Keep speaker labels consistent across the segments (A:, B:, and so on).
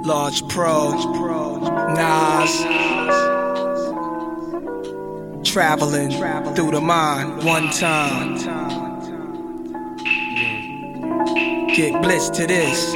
A: Large Pro, Nas, traveling through the mind one time. Get blitzed to this.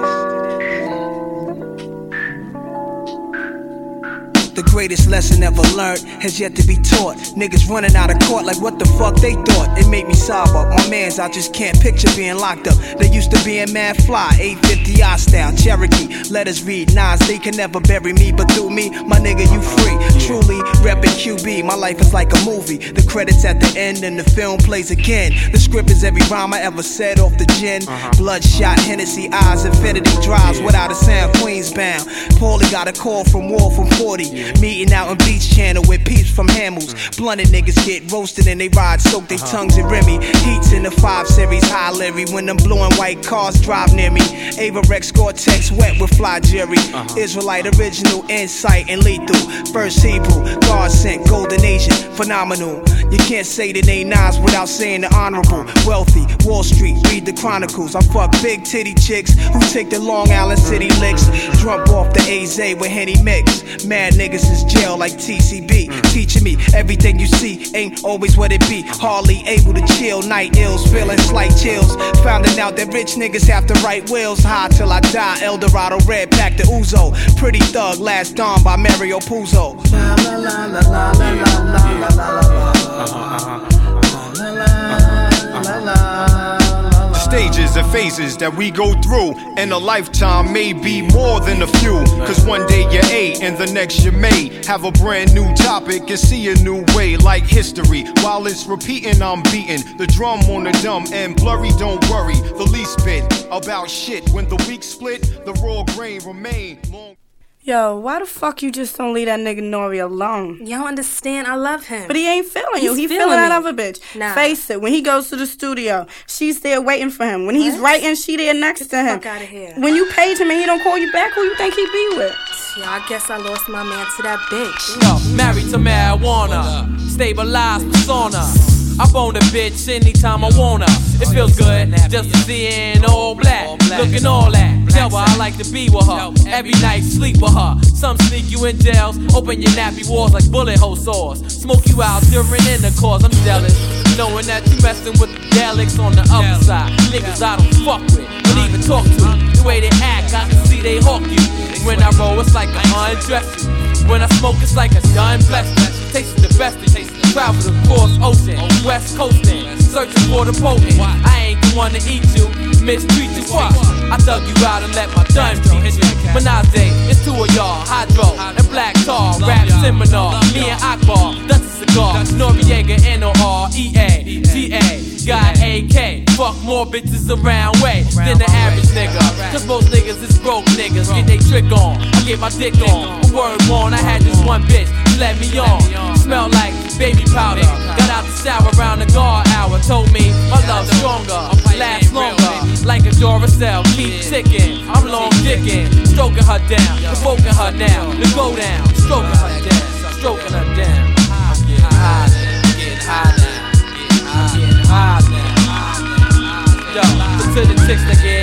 A: The greatest lesson ever learned has yet to be taught. Niggas running out of court like what the fuck they thought. It made me sob up. My mans, I just can't picture being locked up. They used to be in mad fly, 850 I style, Cherokee. Let us read Nas, they can never bury me, but through me, my nigga, you free. Truly, reppin' QB, my life is like a movie. The credits at the end and the film plays again. The script is every rhyme I ever said off the gin. Bloodshot, Hennessy eyes, infinity drives without a sound, Queens bound. Paulie got a call from War from 40. Meeting out in Beach Channel with peeps from Hamels. Blunted niggas get roasted and they ride, soak their tongues in Remy. Heats in the 5 Series, high Larry. When them blue and white cars drive near me. Ava Rex, Gore-Tex, wet with fly Jerry. Israelite, original, insight, and lethal. First Hebrew, God sent, golden Asian, phenomenal. You can't say the name Nas without saying the honorable. Wealthy, Wall Street, read the chronicles. I fuck big titty chicks who take the Long Island City licks. Drunk off the AZ with Henny mix. Mad niggas is jail like TCB. Teaching me everything you see ain't always what it be. Hardly able to chill, night ills, feeling slight chills. Finding out that rich niggas have to write wills. High till I die, Eldorado, red pack the Uzo. Pretty Thug, Last Dawn by Mario Puzo. La la la la la la la la la la.
B: Stages and phases that we go through in a lifetime may be more than a few. Cause one day you're A and the next you may have a brand new topic and see a new way like history. While it's repeating, I'm beating the drum on the dumb and blurry. Don't worry, the least bit about shit. When the weak split, the raw grain remain long.
C: Yo, why the fuck you just don't leave that nigga Nori alone?
D: You don't understand, I love him.
C: But he ain't feeling you. He feeling that other bitch.
D: Nah.
C: Face it, when he goes to the studio, she's there waiting for him. When he's writing, she there next to him.
D: Get the fuck out of here.
C: When you page him and he don't call you back, who you think he be with?
D: Yeah, I guess I lost my man to that bitch.
E: Yo, married to marijuana, stabilized persona. I bone a bitch anytime I wanna. It feels good just to see her in all black, looking all that. Tell her I like to be with her, every night sleep with her. Some sneak you in jails, open your nappy walls like bullet hole saws. Smoke you out during intercourse, I'm jealous. Knowing that you messing with the delics on the other side. Niggas I don't fuck with, don't even talk to. The way they act, I can see they hawk you. When I roll, it's like I undress you. When I smoke, it's like a done blessing. Tasting the best of taste. Travel across ocean, west coasting, searching for the potent. I ain't the one to eat you, mistreat you. What? I thug you out and let my done teach you. Menage, it's two of y'all, Hydro and Black Tar, rap seminar. Me and Akbar, that's a cigar. Noriega, N-O-R-E-A, G-A, got AK. Fuck more bitches around way than the average nigga. Cause most niggas is broke niggas, get they trick on. I get my dick on. A word on, I had this one bitch, she let me on. Smell like baby powder. Got out the shower around the guard hour. Told me my love's stronger, lasts longer. Like a Duracell, keep ticking. I'm long dicking, stroking her down, provoking her now to go down, stroking her down, stroking her down. I'm getting high now, getting high now, I'm getting high now. Yo, to the chicks that get